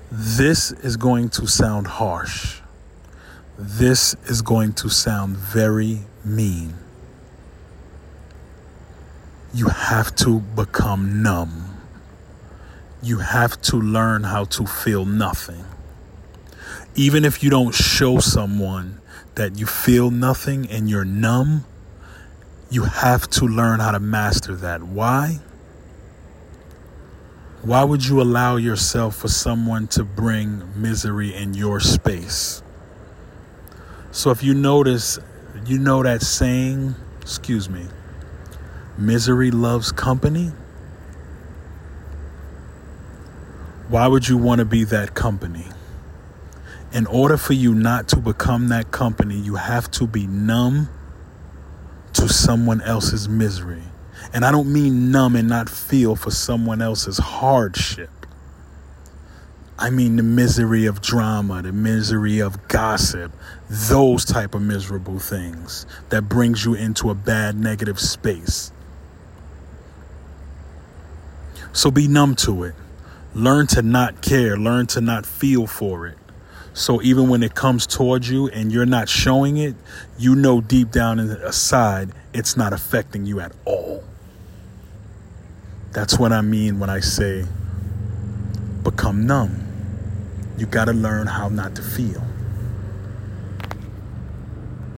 This is going to sound harsh. This is going to sound very mean. You have to become numb. You have to learn how to feel nothing. Even if you don't show someone that you feel nothing and you're numb, you have to learn how to master that. Why? Why would you allow yourself for someone to bring misery in your space? So if you notice, you know that saying, misery loves company? Why would you want to be that company? In order for you not to become that company, you have to be numb to someone else's misery. And I don't mean numb and not feel for someone else's hardship. I mean the misery of drama, the misery of gossip, those type of miserable things that brings you into a bad, negative space. So be numb to it. Learn to not care. Learn to not feel for it. So even when it comes towards you and you're not showing it, you know deep down inside it's not affecting you at all. That's what I mean when I say become numb. You got to learn how not to feel.